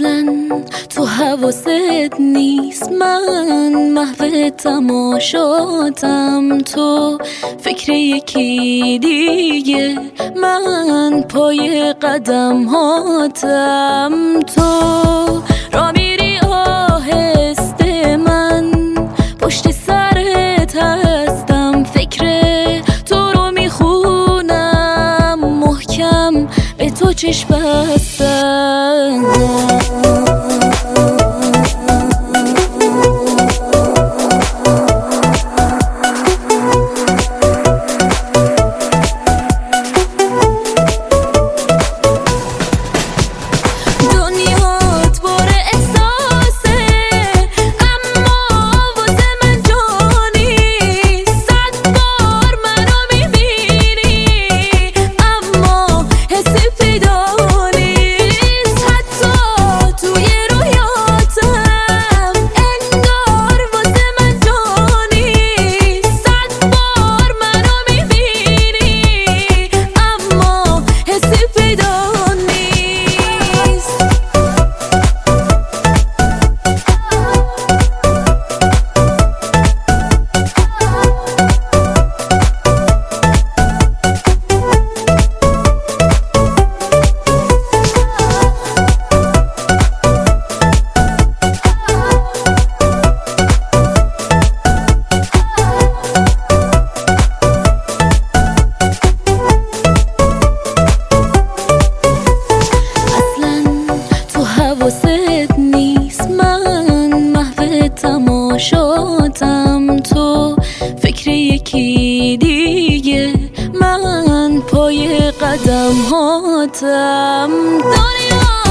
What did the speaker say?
اصلا تو حواست نیست، من محو تماشاتم، تو فکر یکی دیگه، من پای قدم هاتم. تو را میری آهسته، من پشت سرت هستم، فکر تو رو میخونم محکم، به تو چشم بستم. تماشاتم، تو فکر یکی دیگه، من پای قدم هاتم. دنیا